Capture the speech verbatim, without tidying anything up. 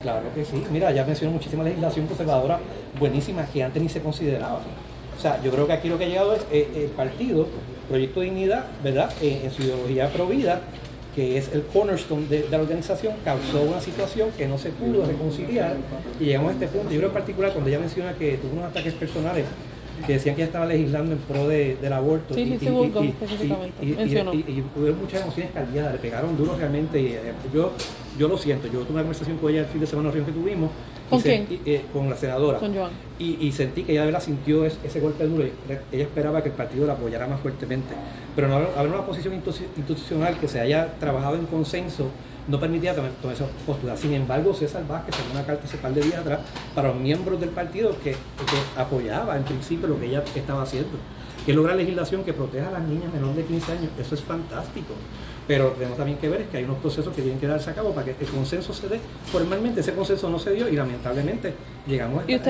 Claro que sí. Mira, ya mencionó muchísima legislación conservadora buenísima que antes ni se consideraba. O sea, yo creo que aquí lo que ha llegado es eh, el partido, Proyecto Dignidad, ¿verdad? Eh, en su ideología provida, que es el cornerstone de, de la organización, causó una situación que no se pudo reconciliar y llegamos a este punto. Yo creo en particular cuando ella menciona que tuvo unos ataques personales que decían que ella estaba legislando en pro de, del aborto. Sí, y, sí, sí, y, Burgos, y, específicamente, y, y, mencionó. y, y, y hubo muchas emociones caldeadas, le pegaron duro realmente. Y, eh, yo, yo lo siento, yo tuve una conversación con ella el fin de semana, una reunión que tuvimos. ¿Con y quién? Sentí, eh, con la senadora. Con Joan. Y, y sentí que ella de verdad sintió ese, ese golpe duro. Ella esperaba que el partido la apoyara más fuertemente. Pero no haber una posición institucional que se haya trabajado en consenso no permitía tomar, tomar esa postura. Sin embargo, César Vázquez sacó una carta hace par de días atrás para los miembros del partido que, que apoyaba en principio lo que ella estaba haciendo, que es lograr legislación que proteja a las niñas menores de quince años. Eso es fantástico. Pero tenemos también que ver es que hay unos procesos que tienen que darse a cabo para que el consenso se dé. Formalmente ese consenso no se dio y lamentablemente llegamos a esta,